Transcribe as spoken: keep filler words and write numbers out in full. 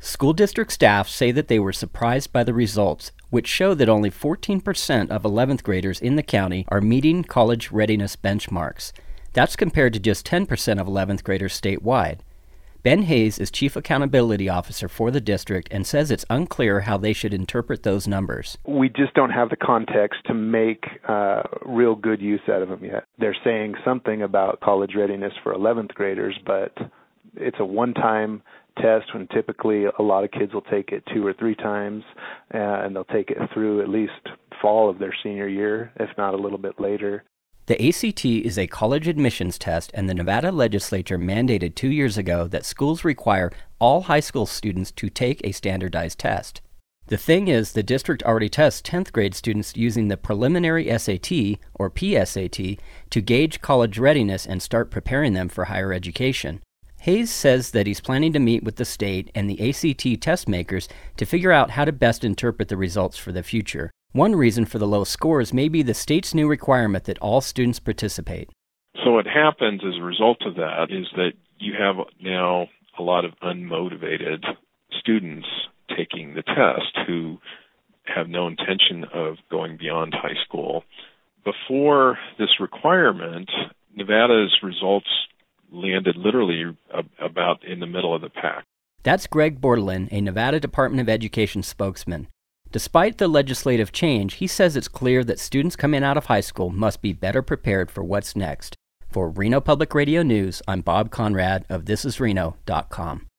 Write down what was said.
School district staff say that they were surprised by the results, which show that only fourteen percent of eleventh graders in the county are meeting college readiness benchmarks. That's compared to just ten percent of eleventh graders statewide. Ben Hayes is Chief Accountability Officer for the district and says it's unclear how they should interpret those numbers. We just don't have the context to make uh, real good use out of them yet. They're saying something about college readiness for eleventh graders, but it's a one-time test when typically a lot of kids will take it two or three times, uh, and they'll take it through at least fall of their senior year, if not a little bit later. The A C T is a college admissions test, and the Nevada legislature mandated two years ago that schools require all high school students to take a standardized test. The thing is, the district already tests tenth grade students using the preliminary S A T, or P S A T, to gauge college readiness and start preparing them for higher education. Hayes says that he's planning to meet with the state and the A C T test makers to figure out how to best interpret the results for the future. One reason for the low scores may be the state's new requirement that all students participate. So what happens as a result of that is that you have now a lot of unmotivated students taking the test who have no intention of going beyond high school. Before this requirement, Nevada's results landed literally about in the middle of the pack. That's Greg Bordelin, a Nevada Department of Education spokesman. Despite the legislative change, he says it's clear that students coming out of high school must be better prepared for what's next. For Reno Public Radio News, I'm Bob Conrad of this is reno dot com.